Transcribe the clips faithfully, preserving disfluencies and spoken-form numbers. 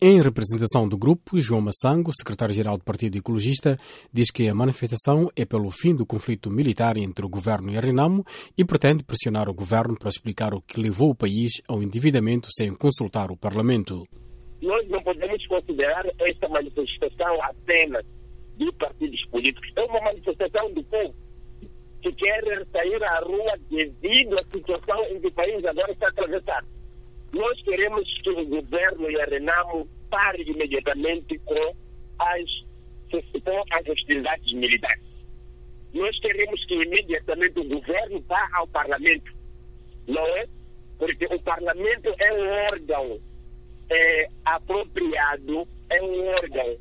Em representação do grupo, João Massango, secretário-geral do Partido Ecologista, diz que a manifestação é pelo fim do conflito militar entre o governo e a Renamo e pretende pressionar o governo para explicar o que levou o país ao endividamento sem consultar o Parlamento. Nós não podemos considerar esta manifestação apenas de partidos políticos. É uma manifestação do povo que quer sair à rua devido à situação em que o país agora está atravessado. Nós queremos que o governo e a Renamo parem imediatamente com as, com as hostilidades militares. Nós queremos que imediatamente o governo vá ao Parlamento, não é? Porque o Parlamento é um órgão é, apropriado, é um órgão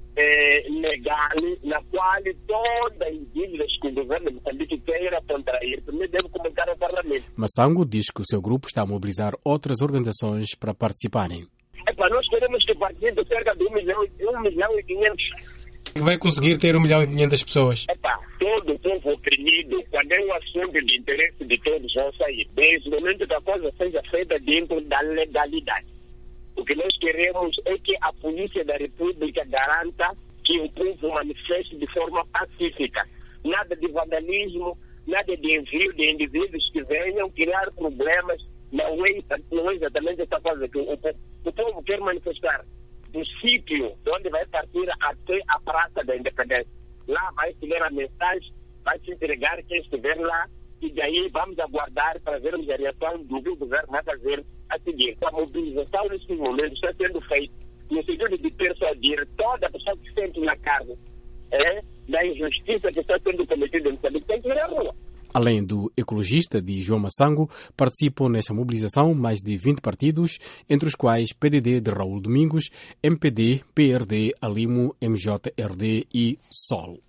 é, legal, na qual todas as dívidas que o governo de Moçambique queira contrair primeiro deve comunicar ao Parlamento. Massango diz que o seu grupo está a mobilizar outras organizações para participarem. Epa, nós queremos que participe cerca de um milhão, um milhão e quinhentos. Vai conseguir ter um milhão e quinhentas pessoas? Epa, todo o povo oprimido, quando é um assunto de interesse de todos, vão sair. Desde o momento que a coisa seja feita dentro da legalidade. O que nós queremos é que a Polícia da República garanta que o povo manifeste de forma pacífica. Nada de vandalismo, nada de envio de indivíduos que venham criar problemas. Não é, não é exatamente essa coisa que o, o povo quer manifestar. Do sítio onde vai partir até a Praça da Independência. Lá vai se ler a mensagem, vai se entregar quem estiver lá, e daí vamos aguardar para vermos a reação do que o governo vai fazer a seguir. A mobilização neste momento está sendo feita no sentido de persuadir toda a pessoa que sente na carne é, da injustiça que está sendo cometida em Moçambique, tem que ir à rua. Além do ecologista de João Massango, participam nesta mobilização mais de vinte partidos, entre os quais P D D de Raul Domingos, M P D, P R D, Alimo, M J R D e S O L.